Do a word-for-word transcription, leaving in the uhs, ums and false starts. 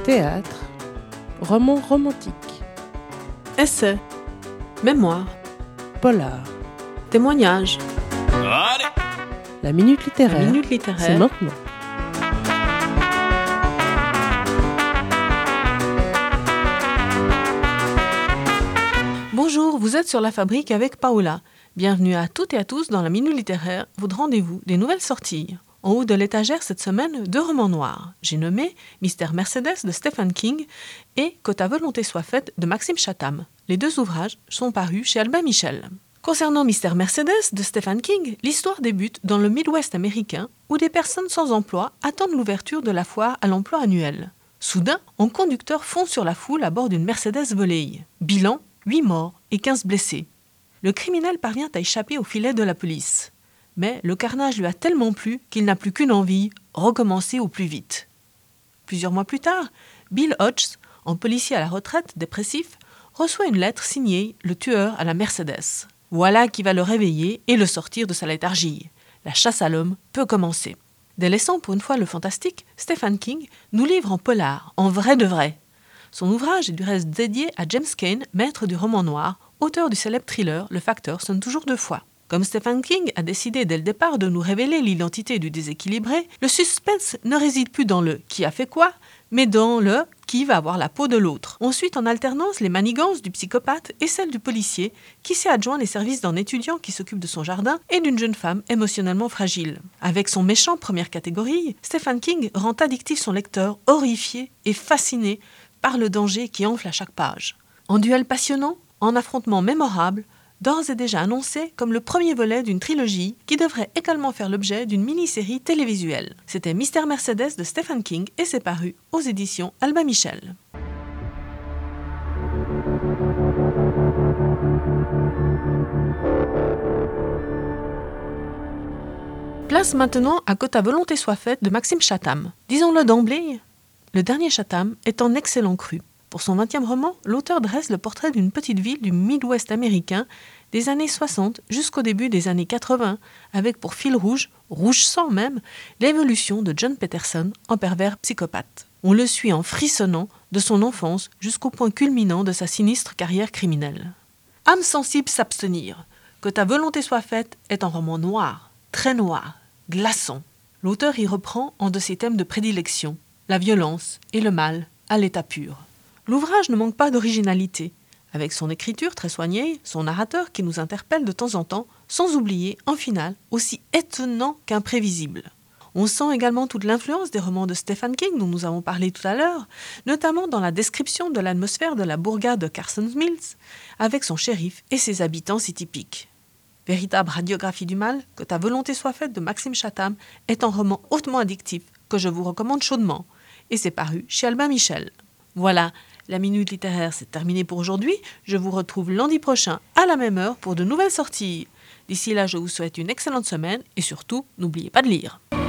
Théâtre, roman romantique, Essai, mémoire, polar. témoignage, La minute littéraire, la minute c'est littéraire. maintenant. Bonjour, vous êtes sur La Fabrique avec Paola. Bienvenue à toutes et à tous dans la minute littéraire, votre rendez-vous des nouvelles sorties. En haut de l'étagère cette semaine, deux romans noirs. J'ai nommé Mystère Mercedes de Stephen King et Que ta volonté soit faite de Maxime Chatham. Les deux ouvrages sont parus chez Albin Michel. Concernant Mystère Mercedes de Stephen King, l'histoire débute dans le Midwest américain où des personnes sans emploi attendent l'ouverture de la foire à l'emploi annuel. Soudain, un conducteur fond sur la foule à bord d'une Mercedes volée. Bilan, huit morts et quinze blessés. Le criminel parvient à échapper au filet de la police. Mais le carnage lui a tellement plu qu'il n'a plus qu'une envie, recommencer au plus vite. Plusieurs mois plus tard, Bill Hodges, un policier à la retraite dépressif, reçoit une lettre signée « Le tueur à la Mercedes ». Voilà qui va le réveiller et le sortir de sa léthargie. La chasse à l'homme peut commencer. Délaissant pour une fois le fantastique, Stephen King nous livre en polar, en vrai de vrai. Son ouvrage est du reste dédié à James Cain, maître du roman noir, auteur du célèbre thriller « Le facteur sonne toujours deux fois ». Comme Stephen King a décidé dès le départ de nous révéler l'identité du déséquilibré, le suspense ne réside plus dans le « qui a fait quoi », mais dans le « qui va avoir la peau de l'autre ». Ensuite, en alternance, les manigances du psychopathe et celles du policier qui s'est adjoint les services d'un étudiant qui s'occupe de son jardin et d'une jeune femme émotionnellement fragile. Avec son méchant première catégorie, Stephen King rend addictif son lecteur, horrifié et fasciné par le danger qui enfle à chaque page. En duel passionnant, en affrontement mémorable, d'ores et déjà annoncé comme le premier volet d'une trilogie qui devrait également faire l'objet d'une mini-série télévisuelle. C'était Mystère Mercedes de Stephen King et c'est paru aux éditions Albin Michel. Place maintenant à Que ta volonté soit faite de Maxime Chatham. Disons-le d'emblée, le dernier Chatham est en excellent cru. Pour son vingtième roman, l'auteur dresse le portrait d'une petite ville du Midwest américain des années soixante jusqu'au début des années quatre-vingts, avec pour fil rouge, rouge sang même, l'évolution de John Peterson en pervers psychopathe. On le suit en frissonnant de son enfance jusqu'au point culminant de sa sinistre carrière criminelle. Âme sensible s'abstenir. Que ta volonté soit faite est un roman noir, très noir, glaçant. L'auteur y reprend un de ses thèmes de prédilection, la violence et le mal à l'état pur. L'ouvrage ne manque pas d'originalité, avec son écriture très soignée, son narrateur qui nous interpelle de temps en temps, sans oublier un final aussi étonnant qu'imprévisible. On sent également toute l'influence des romans de Stephen King dont nous avons parlé tout à l'heure, notamment dans la description de l'atmosphère de la bourgade de Carson Mills, avec son shérif et ses habitants si typiques. Véritable radiographie du mal, Que ta volonté soit faite de Maxime Chatham est un roman hautement addictif que je vous recommande chaudement, et c'est paru chez Albin Michel. Voilà, la minute littéraire c'est terminé pour aujourd'hui. Je vous retrouve lundi prochain à la même heure pour de nouvelles sorties. D'ici là, je vous souhaite une excellente semaine et surtout, n'oubliez pas de lire.